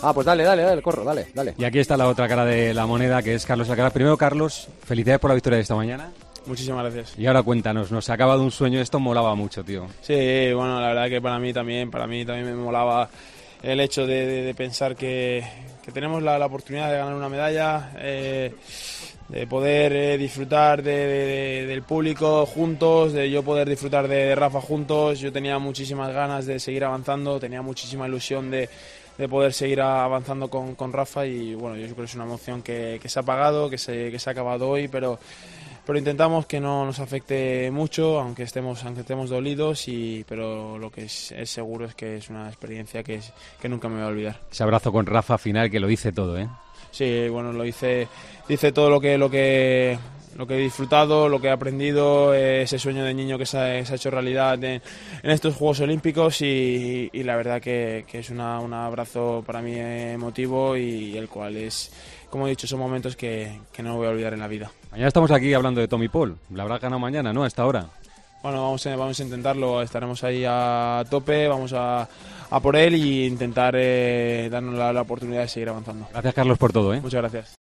Ah, pues dale, corro, dale. Y aquí está la otra cara de la moneda, que es Carlos Alcaraz. Primero, Carlos, felicidades por la victoria de esta mañana. Muchísimas gracias. Y ahora cuéntanos, nos acaba de un sueño, esto molaba mucho, tío. Sí, bueno, la verdad que para mí también me molaba el hecho de pensar que tenemos la oportunidad de ganar una medalla, de poder disfrutar del público juntos, de yo poder disfrutar de Rafa juntos. Yo tenía muchísimas ganas de seguir avanzando, tenía muchísima ilusión de poder seguir avanzando con Rafa, y bueno, yo creo que es una emoción que se ha apagado, que se ha acabado hoy, pero intentamos que no nos afecte mucho, aunque estemos dolidos, pero lo que es seguro es que es una experiencia que nunca me voy a olvidar. Ese abrazo con Rafa final que lo dice todo, ¿eh? Sí, bueno, dice todo lo que he disfrutado, lo que he aprendido, ese sueño de niño que se ha hecho realidad en estos Juegos Olímpicos, y la verdad que es un abrazo para mí emotivo, y el cual es, como he dicho, son momentos que no voy a olvidar en la vida. Mañana estamos aquí hablando de Tommy Paul. La habrá ganado mañana, ¿no? A esta hora. Bueno, vamos a intentarlo, estaremos ahí a tope, vamos a por él y intentar darnos la oportunidad de seguir avanzando. Gracias, Carlos, por todo, ¿eh? Muchas gracias.